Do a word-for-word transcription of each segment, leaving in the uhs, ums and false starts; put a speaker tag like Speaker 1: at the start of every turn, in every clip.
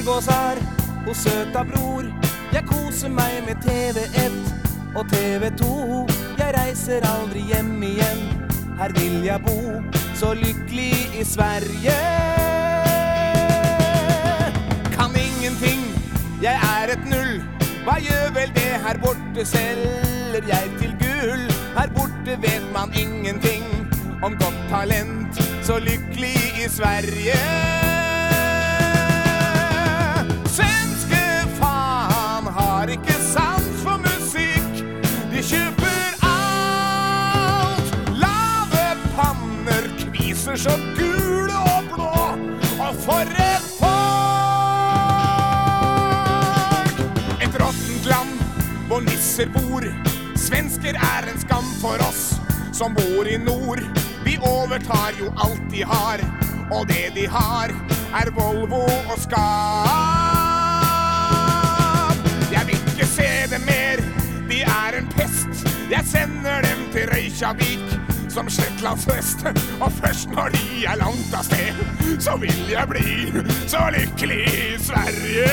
Speaker 1: Elgås her hos søta bror. Jeg koser meg med T V ett og T V to. Jeg reiser aldri hjem igjen, her vil jeg bo, så lykkelig i Sverige. Kan ingenting, jeg er et null. Hva gjør vel det her borte, selger jeg til gull? Her borte vet man ingenting om godt talent, så lykkelig i Sverige. Svenske faen har ikke sans for musikk. De kjøper alt. Lave panner, kviser så gule og blå. Og for et folk! Et råttent land hvor nisser bor. Svensker er en skam for oss som bor i nord. Vi overtar jo alt de har, og det de har er Volvo og Skab. Jeg vil ikke se dem mer, de er en pest. Jeg sender dem til Reykjavik som Shetlandsvest. Og først når de er langt av sted, så vil jeg bli så lykkelig i Sverige.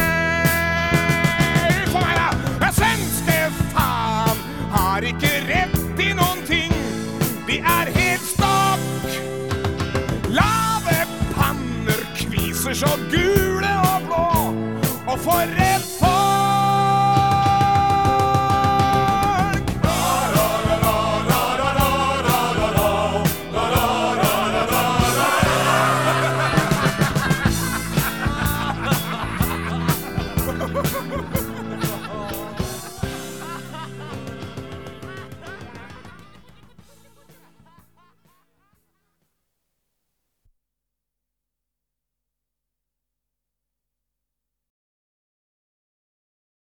Speaker 1: For meg da, ja, svenske faen har ikke rett i noen ting. De er helt stokk. Lave panner, kviser så gule og blå. Og for et